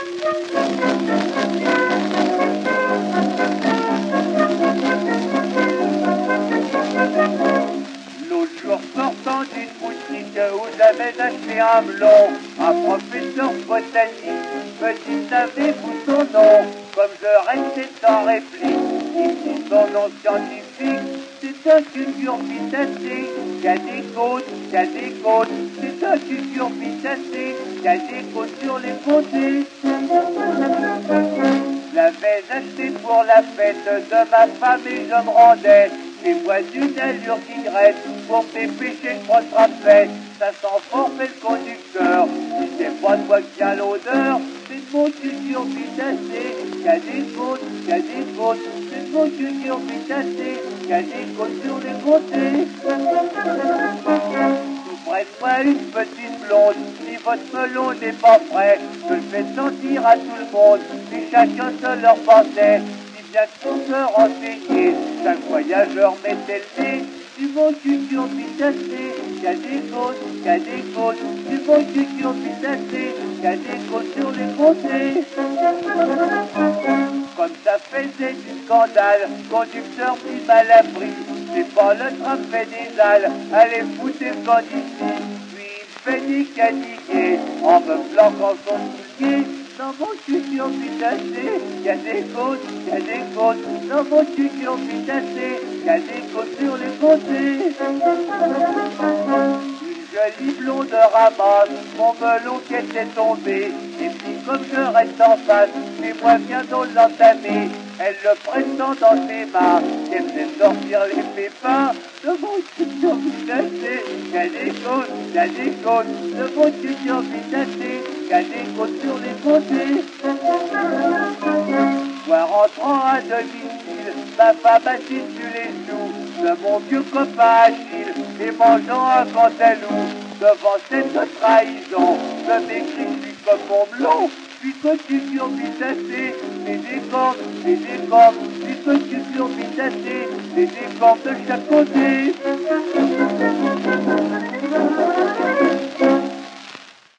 L'autre jour sortant d'une boutique où j'avais acheté un melon, un professeur botanique me dit savez-vous son nom? Comme je restais sans réplique, il dit son nom scientifique, c'est un cucurbitacé qui a des côtes, qui a des côtes, c'est un cucurbitacé qui a des côtes sur les côtés. Je l'avais acheté pour la fête de ma femme et je me rendais chez moi d'une allure tigresse pour dépêcher le contrat-fait. Ça sent fort fait le conducteur, si c'est pas de moi qui a l'odeur, c'est de mon cucurbitacé qui a des côtes, qui a des côtes, c'est de mon cucurbitacé qui a des côtes sur les côtés. Près de moi une petite blonde, si votre melon n'est pas frais, je le fais sentir à tout le monde, et chacun se leur pensait, si bien que pour se renseigner, chaque voyageur mettait le nez, du bon cucurbitacé, qui a des côtes, qui a des côtes, du bon cucurbitacé, qui a des côtes sur les côtés. Comme ça faisait du scandale, conducteur plus mal appris, c'est pas le train fait des dalles, allez foutez le camp d'ici. Puis il fait des canigués, en me planquant son soulier, dans mon cucurbitacé, y a des côtes, y a des côtes, dans mon cucurbitacé, y a des côtes sur les côtés. Une jolie blonde ramasse mon melon qui était tombé, et puis comme je reste en face, mais moi bientôt l'entamer. Elle le pressant dans ses mains, elle fait sortir les pépins de mon cucurbitacé. Y a des côtes, y a des côtes, de mon cucurbitacé, y a des côtes sur les côtés. Moi rentrant à domicile, ma femme assise sur les genoux de mon vieux copain Achille, et mangeant un cantalou. Devant cette trahison, je m'écris comme mon melon, puis que cucurbitacé, et des cordes, et des cordes, puis que cucurbitacé, et des cordes de chaque côté.